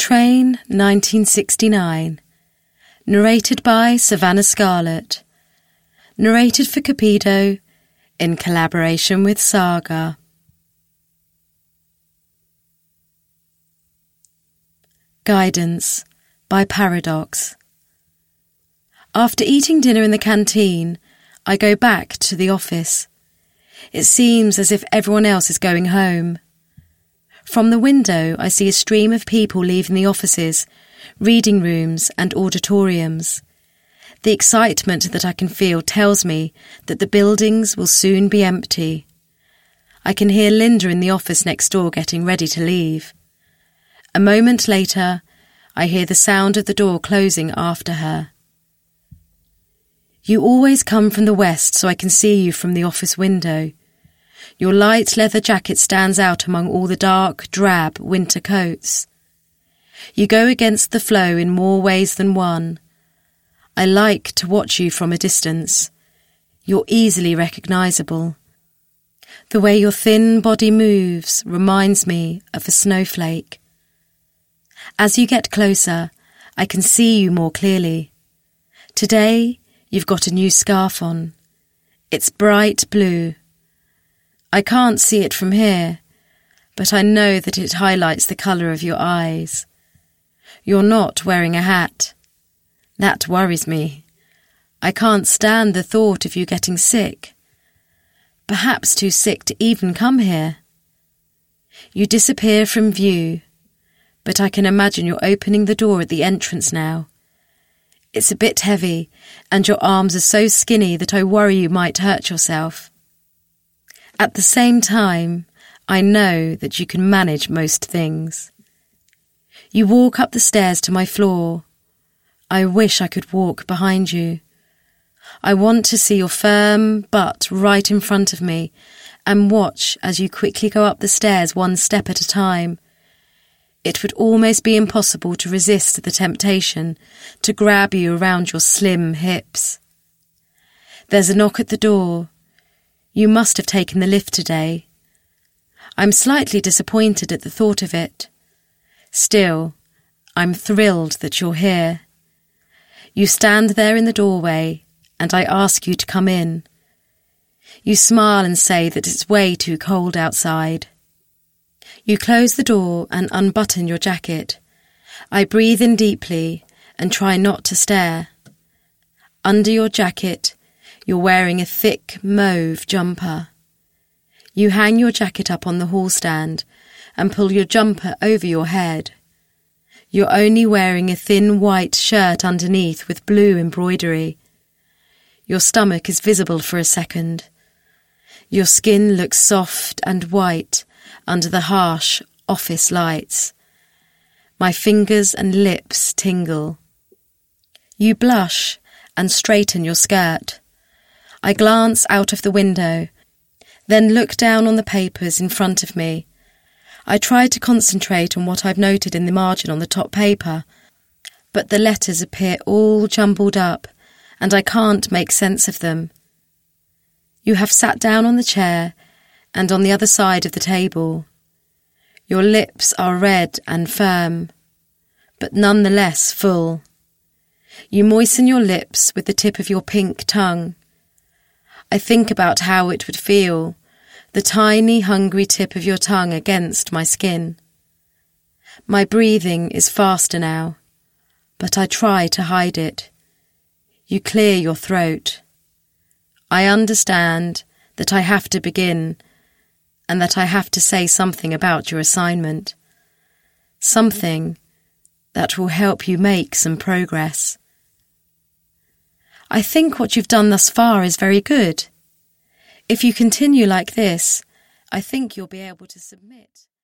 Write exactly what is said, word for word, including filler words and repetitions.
Train nineteen sixty-nine. Narrated by Savannah Scarlett. Narrated for Cupido in collaboration with Saga. Guidance by Paradox. After eating dinner in the canteen, I go back to the office. It seems as if everyone else is going home. From the window, I see a stream of people leaving the offices, reading rooms and auditoriums. The excitement that I can feel tells me that the buildings will soon be empty. I can hear Linda in the office next door getting ready to leave. A moment later, I hear the sound of the door closing after her. You always come from the west so I can see you from the office window. Your light leather jacket stands out among all the dark, drab winter coats. You go against the flow in more ways than one. I like to watch you from a distance. You're easily recognisable. The way your thin body moves reminds me of a snowflake. As you get closer, I can see you more clearly. Today, you've got a new scarf on. It's bright blue. I can't see it from here, but I know that it highlights the colour of your eyes. You're not wearing a hat. That worries me. I can't stand the thought of you getting sick. Perhaps too sick to even come here. You disappear from view, but I can imagine you're opening the door at the entrance now. It's a bit heavy, and your arms are so skinny that I worry you might hurt yourself. At the same time, I know that you can manage most things. You walk up the stairs to my floor. I wish I could walk behind you. I want to see your firm butt right in front of me and watch as you quickly go up the stairs one step at a time. It would almost be impossible to resist the temptation to grab you around your slim hips. There's a knock at the door. You must have taken the lift today. I'm slightly disappointed at the thought of it. Still, I'm thrilled that you're here. You stand there in the doorway, and I ask you to come in. You smile and say that it's way too cold outside. You close the door and unbutton your jacket. I breathe in deeply and try not to stare. Under your jacket, you're wearing a thick mauve jumper. You hang your jacket up on the hall stand and pull your jumper over your head. You're only wearing a thin white shirt underneath with blue embroidery. Your stomach is visible for a second. Your skin looks soft and white under the harsh office lights. My fingers and lips tingle. You blush and straighten your skirt. I glance out of the window, then look down on the papers in front of me. I try to concentrate on what I've noted in the margin on the top paper, but the letters appear all jumbled up, and I can't make sense of them. You have sat down on the chair and on the other side of the table. Your lips are red and firm, but nonetheless full. You moisten your lips with the tip of your pink tongue. I think about how it would feel, the tiny, hungry tip of your tongue against my skin. My breathing is faster now, but I try to hide it. You clear your throat. I understand that I have to begin, and that I have to say something about your assignment. Something that will help you make some progress. I think what you've done thus far is very good. If you continue like this, I think you'll be able to submit.